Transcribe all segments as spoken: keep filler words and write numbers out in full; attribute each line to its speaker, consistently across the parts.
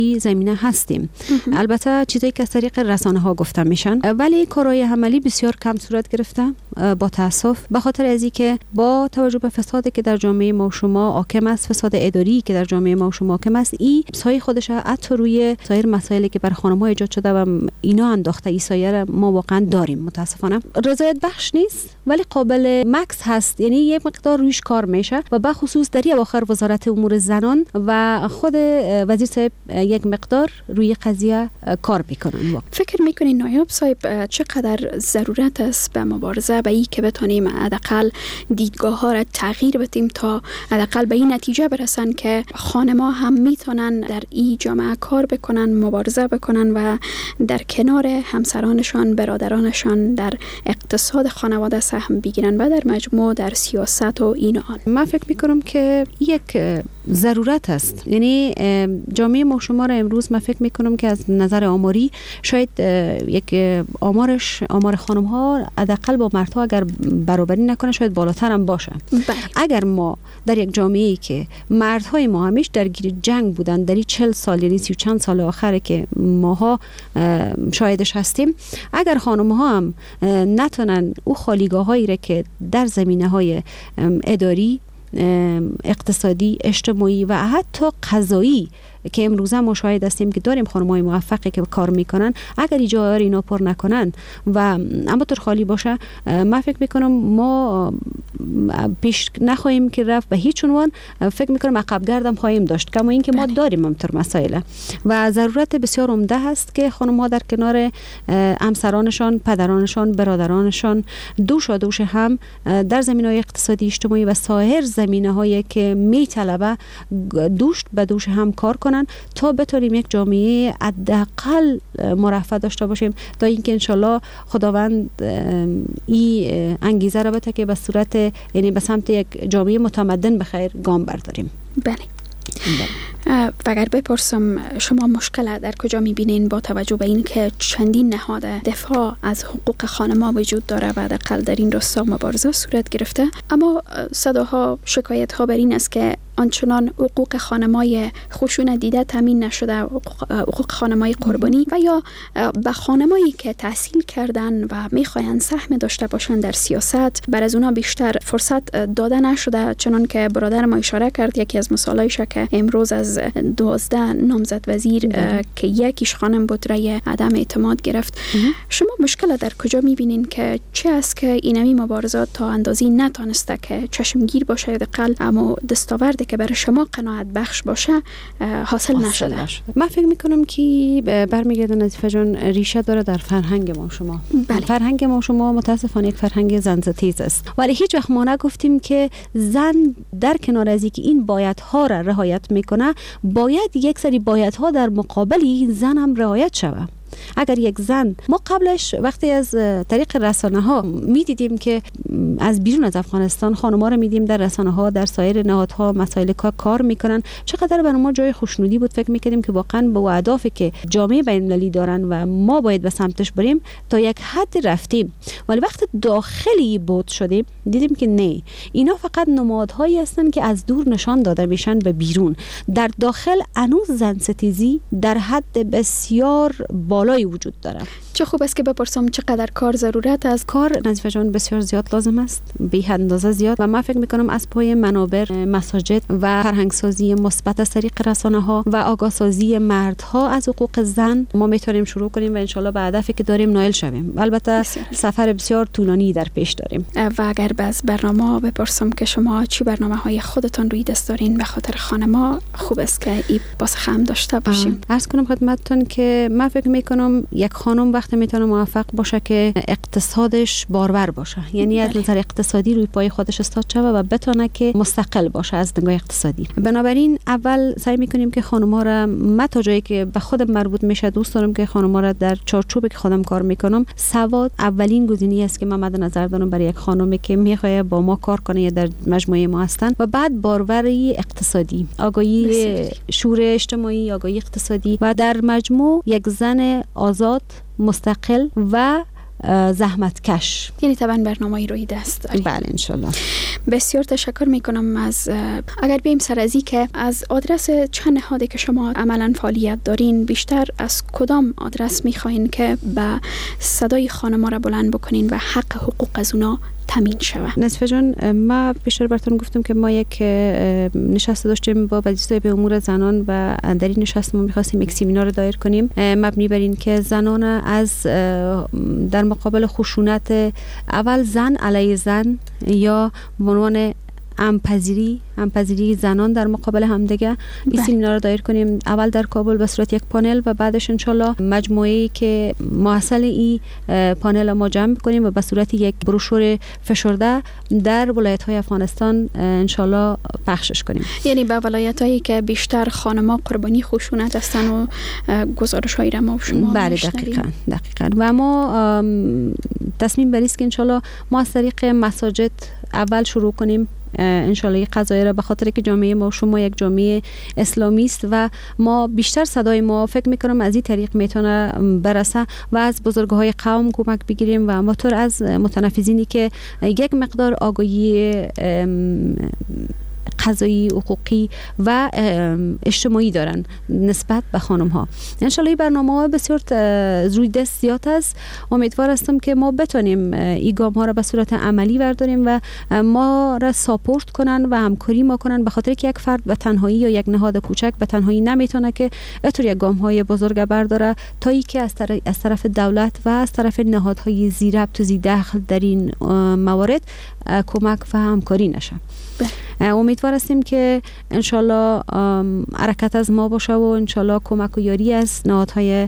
Speaker 1: این زمینه هستیم. البته چیزایی که از طریق رسانه ها گفته میشن، ولی کارهای عملی بسیار کم صورت گرفته با تاسف، به خاطر از اینکه با توجه به فسادی که در جامعه ما و شما حاکم است، فساد اداری که در جامعه ما و شما حاکم است، این سایه خودش حتی روی سایر مسائلی که بر خانم‌ها ایجاد شده و اینا انداخته، این سایه ما واقعا داریم. متاسفانه رضایت بخش نیست ولی قابل مکس هست، یعنی یه مقدار رویش کار میشه و به خصوص در اواخر وزارت امور زنان و خود وزیر صاحب یک مقدار روی قضیه کار میکنن.
Speaker 2: فکر میکنین نایب صاحب چقدر ضرورت است به مبارزه به این که بتونیم حداقل دیدگاه ها را تغییر بدیم تا حداقل به این نتیجه برسن که خانم‌ها هم میتونن در این جامعه کار بکنن، مبارزه بکنن و در کنار همسرانشان، برادرانشان در اقتصاد خانواده سهم بگیرن و در مجموع در سیاست و این آن؟
Speaker 1: من فکر میکنم که یک ضرورت است. یعنی جامعه ما شما را امروز من فکر میکنم که از نظر آماری شاید یک آمارش آمار خانم ها حداقل با مردها اگر برابری نکنه شاید بالاتر هم باشه.
Speaker 2: بله.
Speaker 1: اگر ما در یک جامعه ای که مردهای ما همیش درگیر جنگ بودن در این چهل سال یعنی سی و چند سال آخره که ماها شاهدش هستیم، اگر خانم ها هم نتونن او خالیگاه هایی را که در زمینه های اداری، اقتصادی، اجتماعی و حتی قضایی که امروزه ما شاهد هستیم که داریم خانم‌های موفقی که کار میکنن، اگر ایجا اینا پر نکنن و اما طور خالی باشه، من فکر میکنم ما پیش نخواهیم که رفت به هیچ عنوان. فکر میکنم عقب گردم خواهیم داشت، کما این که ما داریم همطور مسائل و ضرورت بسیار عمده هست که خانم‌ها در کنار همسرانشان، پدرانشان، برادرانشان دوشا دوش هم در زمینه‌های اقتصادی، اجتماعی و سایر زمینه‌هایی که میطلبه دوش به دوش هم کار کنن تا بتونیم یک جامعه حداقل مرفه داشته باشیم، تا اینکه انشالله خداوند این انگیزه را بده که به صورت یعنی به سمت یک جامعه متمدن بخیر گام برداریم.
Speaker 2: بله. و اگر بپرسم شما مشکل در کجا میبینین با توجه به این که چندین نهاد دفاع از حقوق خانم‌ها وجود داره و حداقل در این راستا مبارزه صورت گرفته، اما صداها، شکایت‌ها بر این است که آنچنان حقوق خانم‌های خشونت دیده تامین نشده، حقوق خانم‌های قربانی و یا به خانمایی که تحصیل کردن و میخواین سهم داشته باشن در سیاست بر از اونا بیشتر فرصت داده نشده. چنان که برادر ما اشاره کرد، یکی از مثالایش که امروز از دوازده نامزد وزیر که یکیش خانم بود رای عدم اعتماد گرفت. شما مشکل در کجا میبینین که چه است که اینمی مبارزات تا اندازی نتونسته که چشمگیر باشه، حداقل اما دستاوردی که برای شما قناعت بخش باشه حاصل نشده؟
Speaker 1: من فکر میکنم که برمیگرده نظیفه جان ریشه داره در فرهنگ ما شما.
Speaker 2: بله.
Speaker 1: فرهنگ ما شما متاسفانه یک فرهنگ زن‌ستیز است، ولی هیچ وقت ما نگفتیم که زن در کنار از اینکه این بایدها را رعایت میکنه، باید یک سری بایدها در مقابل این زن هم رعایت شود. اگر یک زن، ما قبلش وقتی از طریق رسانه ها می دیدیم که از بیرون از افغانستان خانم‌ها رو می دیدیم در رسانه ها، در سایر نهادها مسائل کار میکنن، چقدر برای ما جای خوشنودی بود. فکر میکردیم که واقعا به اهدافی که جامعه بین‌المللی دارن و ما باید به سمتش بریم تا یک حد رفتیم، ولی وقتی داخلی بود شدیم دیدیم که نه، اینا فقط نمادهایی هستن که از دور نشان داده میشن به بیرون. در داخل هنوز زن ستیزی در حد بسیار بالایی وجود داره.
Speaker 2: چه خوب است که بپرسم چقدر کار ضرورت است.
Speaker 1: کار نظیفه جان بسیار زیاد لازم است، بی حد اندازه زیاد، و من فکر میکنم از پای منابر، مساجد و فرهنگسازی مثبت از طریق رسانه ها و آگاه سازی مردها از حقوق زن ما میتونیم شروع کنیم و انشالله به هدفی که داریم نائل شویم. البته بسیار. سفر بسیار طولانی در پیش داریم.
Speaker 2: و اگر باز برنامه بپرسم که شما چی برنامه های خودتان روی دست دارین به خاطر خانم‌ها، خوب است که این باز خم داشته باشیم.
Speaker 1: عرض کنم خدمتتون که من فکر میکنم یک خانم وقتی میتونه موفق باشه که اقتصادش بارور باشه، یعنی از نظر اقتصادی روی پای خودش استاد شوه و بتونه که مستقل باشه از نگاه اقتصادی. بنابراین اول سعی میکنیم که خانم‌ها را، من تا جایی که به خودم مربوط میشه دوست دارم که خانم‌ها را در چارچوبی که خودم کار میکنم، سواد اولین گزینه است که من مد نظر دارم برای یک خانمی که میخواد با ما کار کنه یا در مجموعه ما هستن، و بعد باروری اقتصادی، آگاهی شعور اجتماعی، آگاهی اقتصادی و در مجموع یک زن آزاد، مستقل و زحمت کش.
Speaker 2: یعنی طبعا برنامه‌ای روی دست دارید.
Speaker 1: بله انشالله.
Speaker 2: بسیار تشکر میکنم. از اگر بیم سر از این که از آدرس چند نهادی که شما عملا فعالیت دارین، بیشتر از کدام آدرس میخواین که به صدای خانم‌ها را بلند بکنین و حق حقوق از اونا تامین شود؟
Speaker 1: نصفه جان، ما بیشتر براتون گفتم که ما یک نشست داشتیم با وزیر به امور زنان و در این نشست ما می‌خواستیم یک سمینار دایر کنیم مبنی بر این که زنان از در مقابل خشونت اول زن علیه زن یا به عنوان همپذیری همپذیری زنان در مقابل همدیگه این سمینار رو دایر کنیم، اول در کابل به صورت یک پانل و بعدش انشالله مجموعه‌ای که محصل این پانل ما جمع کنیم و به صورت یک بروشور فشرده در ولایت‌های افغانستان انشالله پخشش کنیم.
Speaker 2: یعنی به ولایت‌هایی که بیشتر خانم‌ها قربانی خشونت هستن و گزارش‌هایی را ما و شما
Speaker 1: بله دقیقاً دقیقاً و ما تصمیم بر است که انشالله ما از طریق مساجد اول شروع کنیم انشالله این قضایه را، به خاطر که جامعه ما شما یک جامعه اسلامی است و ما بیشتر صدای ما فکر میکنم از این طریق میتونه برسه و از بزرگهای قوم کمک بگیریم و همانطور از متنفذینی که یک مقدار آگاهی قضایی، حقوقی و اجتماعی دارن نسبت به خانم ها. انشالله این برنامه ها بسیار روی دست زیاد است. امیدوار هستم که ما بتونیم این گام ها را به صورت عملی برداریم و ما را ساپورت کنن و همکاری ما کنن، به خاطر که یک فرد به تنهایی یا یک نهاد کوچک به تنهایی نمیتونه که اتور یک گام های بزرگ برداره تا ای که از طرف, از طرف دولت و از طرف نهادهای زی ربط و زی دخل در این موارد کمک و همکاری نشه. امیدوار هستیم که انشالله حرکت از ما باشه و انشالله کمک و یاری از نهادهای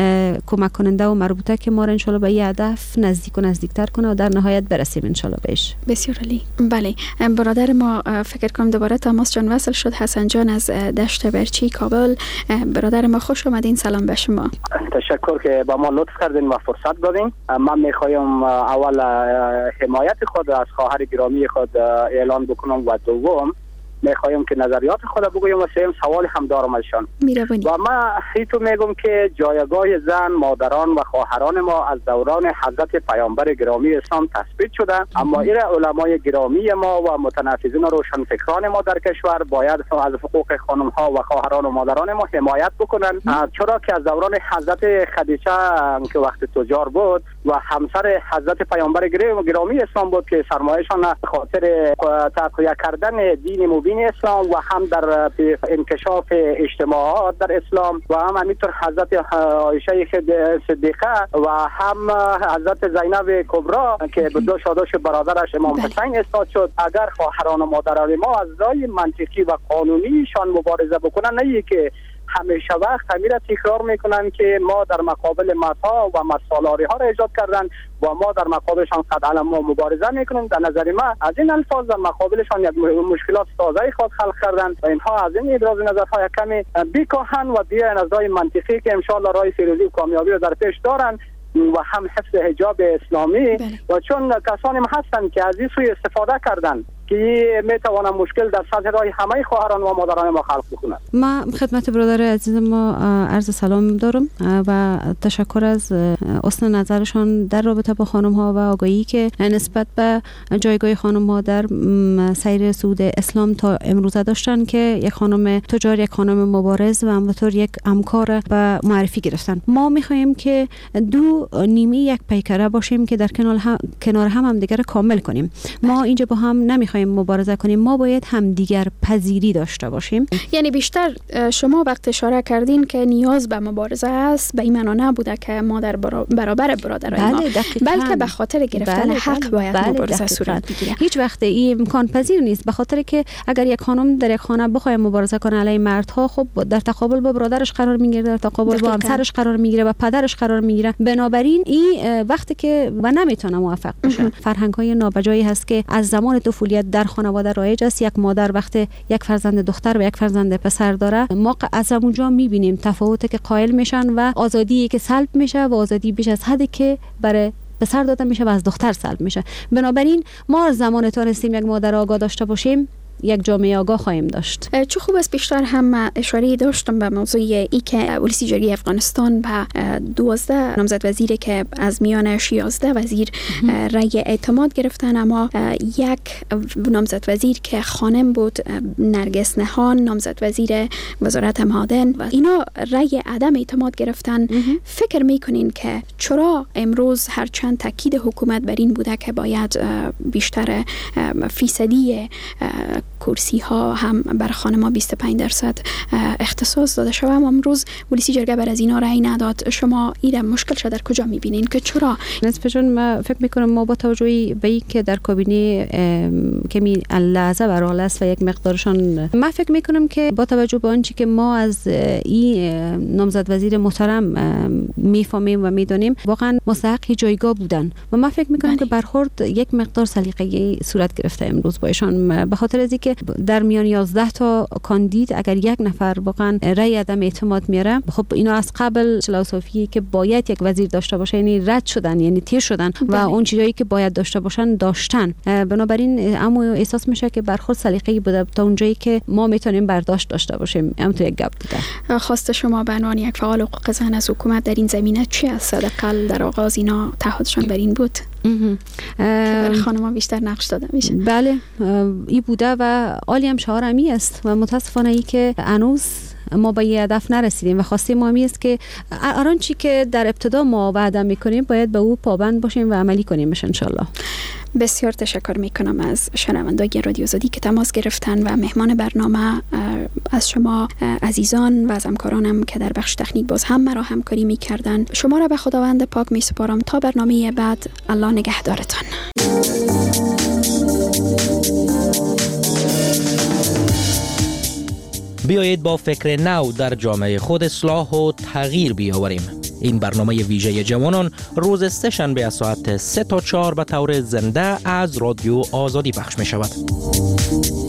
Speaker 1: کمک کننده و مربوطه که ما را انشالله به این هدف نزدیک و نزدیکتر کنه و در نهایت برسیم انشالله بهش.
Speaker 2: بسیار عالی. بله، برادر ما فکر کنم دوباره تماس جان وصل شد. حسن جان از دشت برچی کابل. برادر ما خوش آمدین. سلام به شما.
Speaker 3: تشکر که با ما لطف کردین و فرصت دادین. من میخوایم اول حمایت خود از خواهر گرامی خود اعلان بکنم و دوم میخوایم که نظریات خود بگویم و سوم سوال هم دارم ازشان. و من هیتو میگم که جایگاه زن، مادران و خواهران ما از دوران حضرت پیامبر گرامی اسلام تثبیت شده، اما این علمای گرامی ما و متنفذین و روشنفکران ما در کشور باید از حقوق خانم ها و خواهران و مادران ما حمایت بکنن، چرا که از دوران حضرت خدیجه که وقت تجار بود و همسر حضرت پیامبر گرامی اسلام بود که سرمایه‌شان خاطر تقویت کردن دین مبین اسلام و هم در انکشاف اجتماعات در اسلام و هم همینطور حضرت عایشه صدیقه و هم حضرت زینب کبرا که به دو شاداش برادرش امام حسین استاد شد. اگر خواهران و مادران ما از رای منطقی و قانونیشان مبارزه بکنن، نه که همیشه وقت همین را تکرار میکنن که ما در مقابل متا و مسالاری ها را ایجاد کردن و ما در مقابلشان قد علم ما مبارزه میکنیم. در نظر ما از این الفاظ در مقابلشان یک مشکلات تازه خود خلق کردن و اینها از این ابراز نظرهای کمی بیکاهن و بیاین از راه منطقی که انشاءالله راه فیروزی و کامیابی را در پیش دارن و هم حفظ حجاب اسلامی بله. و چون کسانی هستن که از این سوی استفاده کردن که میتوانم مشکل در سطح رای همه خواهران و مادران ما خلق بکنن.
Speaker 1: ما خدمت برادر عزیز ما عرض سلام دارم و تشکر از حسن نظرشان در رابطه با خانم ها و آگاهی که نسبت به جایگاه خانم ها در سیر صعود اسلام تا امروز داشتن که یک خانم تجار، یک خانم مبارز و همونطور یک همکار به معرفی گرفتن. ما میخواهیم که دو نیمه یک پیکره باشیم که در کنار هم کنار هم, هم دیگر کامل کنیم. ما اینجا با هم نمیخوایم مبارزه کنیم، ما باید هم دیگر پذیری داشته باشیم.
Speaker 2: یعنی بیشتر شما وقت اشاره کردین که نیاز به مبارزه است، به این معنا نبوده که ما در برابر برادرای ما، بلکه به خاطر گرفتن بله حق بله باید بله مبارزه صورت بگیره.
Speaker 1: هیچ وقت این امکان پذیر نیست، به خاطر که اگر یک خانم در یک خانه بخواد مبارزه کنه علیه مردها، خب در تقابل با برادرش قرار میگیره، در تقابل با همسرش قرار میگیره و پدرش قرار میگیره. بنابراین این وقتی که و نمیتونه موفق بشه. فرهنگ‌های نابجایی هست که از زمان طفولیت در خانواده رایج است. یک مادر وقتی یک فرزند دختر و یک فرزند پسر داره، ما از اونجا میبینیم تفاوتی که قائل میشن و آزادی که سلب میشه و آزادی بیش از حدی که برای پسر داده میشه و از دختر سلب میشه. بنابراین ما از زمان تونستیم یک مادر آگاه داشته باشیم، یک جامعه آگاه خواهیم داشت.
Speaker 2: چه خوب است، بیشتر هم اشاره داشتم به موضوع ای که ولسی جرگه افغانستان به دوازده نامزد وزیری که از میانش یازده وزیر رای اعتماد گرفتن، اما یک نامزد وزیر که خانم بود، نرگس نهان، نامزد وزیر وزارت معادن، و اینا رای عدم اعتماد گرفتن. فکر میکنین که چرا امروز هرچند تاکید حکومت بر این بوده که باید بیشتر فیصدی کرسی ها هم بر خانم‌ها بیست و پنج درصد اختصاص داده شود، اما امروز ولسی جرگه بر از اینا رای نداد. شما این مشکل شده در کجا میبینین که چرا؟
Speaker 1: نسبتاً من فکر میکنم ما با توجه به این که در کابینه کمی لحظه برحال است و یک مقدارشان، من فکر میکنم که با توجه به آنچه که ما از این نامزد وزیر محترم میفهمیم و میدونیم واقعا مستحق جایگاه بودن و من فکر میکنم که برخورد یک مقدار سلیقه‌ای صورت گرفته امروز با ایشان، به خاطر از اینکه در میان یازده تا کاندید اگر یک نفر واقعا رأی عدم اعتماد میاره، خب اینا از قبل فلسفی که باید یک وزیر داشته باشه یعنی رد شدن، یعنی تیر شدن و اون چیزایی که باید داشته باشن داشتن. بنابراین اما احساس میشه که برخورد سلیقه‌ای بوده تا اونجایی که ما میتونیم برداشت داشته باشیم. همونطور یک گپ بوده.
Speaker 2: خواست شما به عنوان یک فعال حقوق زن از حکومت در این زمینه چی است؟ حداقل در آغاز اینا تعهدشان بر این بود که خانم‌ها بیشتر نقش داده میشه.
Speaker 1: بله این بوده و عالی هم شعار امی است و متاسفانه ای که هنوز ما به یه هدف نرسیدیم و خواسته ما همی است که هر چی که در ابتدا ما وعده میکنیم باید به او پابند باشیم و عملی کنیم ان شاء الله.
Speaker 2: بسیار تشکر میکنم از شنوندگان رادیو آزادی که تماس گرفتن و مهمان برنامه از شما عزیزان و از همکارانم که در بخش تکنیک باز هم مرا همکاری میکردن. شما را به خداوند پاک میسپارم تا برنامه بعد. الله نگهدارتان.
Speaker 4: بیایید با فکر نو در جامعه خود اصلاح و تغییر بیاوریم. این برنامه ویژه جوانان روز سه شنبه از ساعت سه تا چهار به طور زنده از رادیو آزادی پخش می شود.